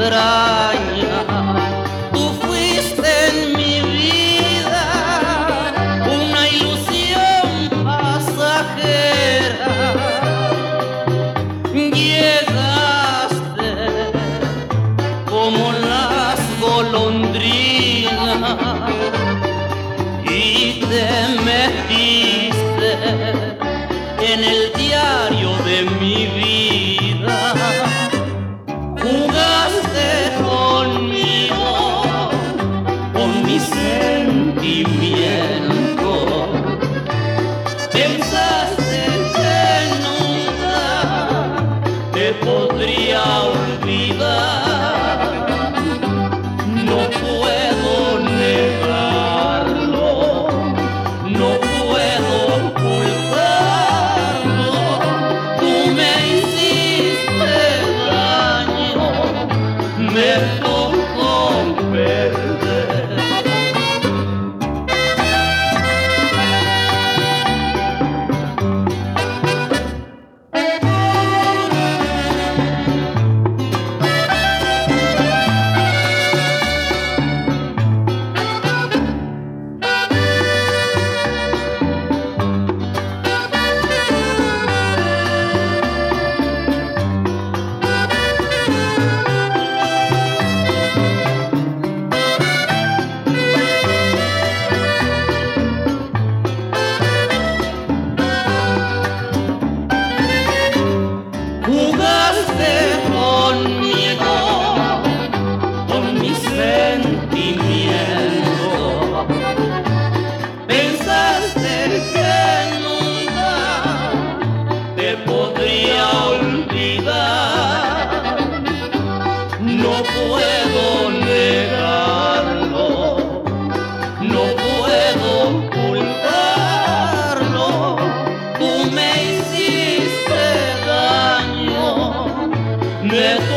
entraña. Tú fuiste en mi vida una ilusión pasajera. Llegaste como las golondrinas y te metiste en el diario de mi vida. Jugaste conmigo, con mis sentimientos. Pensaste que nunca te podría olvidar. No puedo negarlo, no puedo ocultarlo. Tú me hiciste daño, me tocó perder. Jugaste conmigo, con mis sentimientos. Pensaste que nunca te podría olvidar. No puedo negarlo, no puedo ocultarlo. Tú me hiciste daño, me